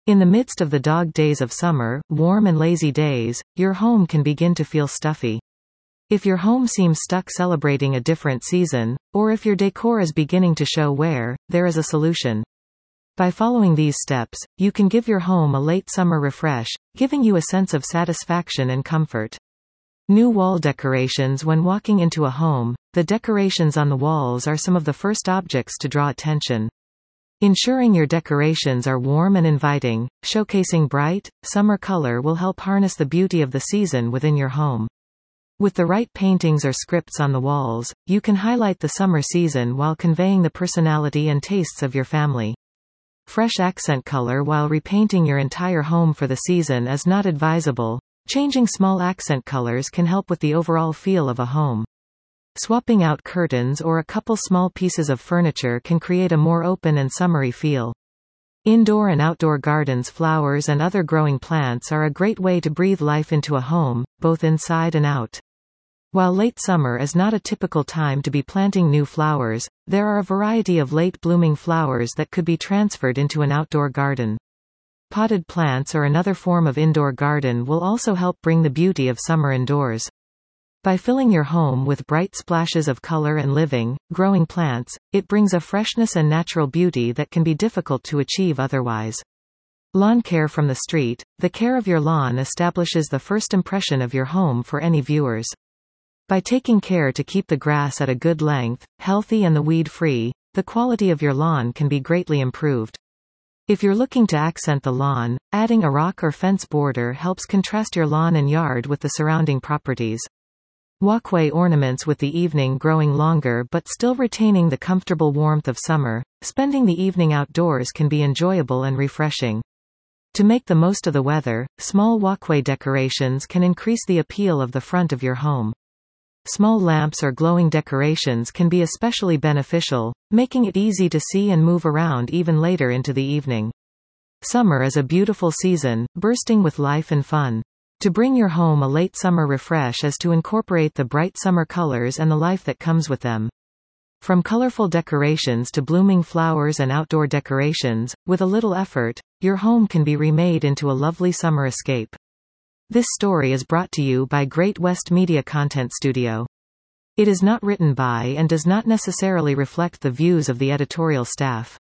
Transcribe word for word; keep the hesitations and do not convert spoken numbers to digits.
In the midst of the dog days of summer, warm and lazy days, your home can begin to feel stuffy. If your home seems stuck celebrating a different season, or if your decor is beginning to show wear, there is a solution. By following these steps, you can give your home a late summer refresh, giving you a sense of satisfaction and comfort. New wall decorations. When walking into a home, the decorations on the walls are some of the first objects to draw attention. Ensuring your decorations are warm and inviting, showcasing bright, summer color will help harness the beauty of the season within your home. With the right paintings or scripts on the walls, you can highlight the summer season while conveying the personality and tastes of your family. Fresh accent color. While repainting your entire home for the season is not advisable, changing small accent colors can help with the overall feel of a home. Swapping out curtains or a couple small pieces of furniture can create a more open and summery feel. Indoor and outdoor gardens. Flowers and other growing plants are a great way to breathe life into a home, both inside and out. While late summer is not a typical time to be planting new flowers, there are a variety of late-blooming flowers that could be transferred into an outdoor garden. Potted plants or another form of indoor garden will also help bring the beauty of summer indoors. By filling your home with bright splashes of color and living, growing plants, it brings a freshness and natural beauty that can be difficult to achieve otherwise. Lawn care. From the street, the care of your lawn establishes the first impression of your home for any viewers. By taking care to keep the grass at a good length, healthy and the weed-free, the quality of your lawn can be greatly improved. If you're looking to accent the lawn, adding a rock or fence border helps contrast your lawn and yard with the surrounding properties. Walkway ornaments. With the evening growing longer but still retaining the comfortable warmth of summer, spending the evening outdoors can be enjoyable and refreshing. To make the most of the weather, small walkway decorations can increase the appeal of the front of your home. Small lamps or glowing decorations can be especially beneficial, making it easy to see and move around even later into the evening. Summer is a beautiful season, bursting with life and fun. To bring your home a late summer refresh is to incorporate the bright summer colors and the life that comes with them. From colorful decorations to blooming flowers and outdoor decorations, with a little effort, your home can be remade into a lovely summer escape. This story is brought to you by Great West Media Content Studio. It is not written by and does not necessarily reflect the views of the editorial staff.